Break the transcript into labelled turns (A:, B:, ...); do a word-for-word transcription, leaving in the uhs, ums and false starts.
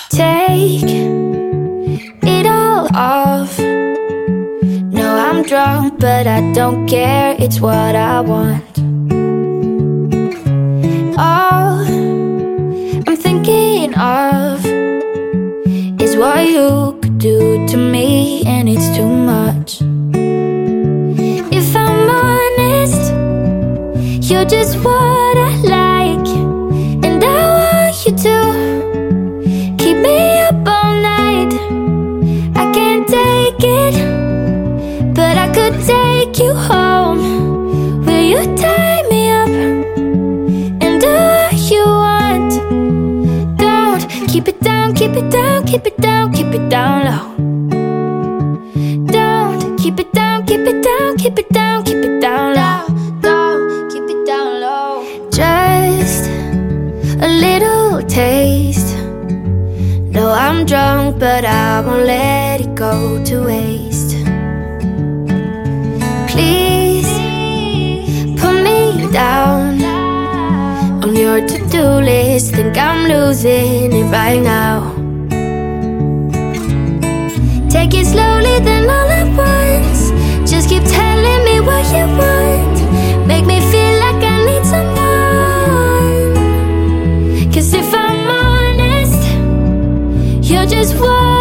A: Take it all off. No, I'm drunk, but I don't care. It's what I want. All I'm thinking of is what you could do to me, and it's too much. If I'm honest, you're just what I like, and I want you to keep me up all night. I can't take it, but I could take you home. Will you tie me up and do what you want? Don't keep it down, keep it down, keep it down, keep it down low. Don't keep it down, keep it down, keep it down, keep it down low. Don't keep it down low. Just a little taste. No, I'm drunk, but I won't let it go to waste. Please put me down on your to-do list. Think I'm losing it right now. Take it slowly, then all at once. Just keep telling me what you want. Make me feel like I need someone. 'Cause if I'm honest, you're just what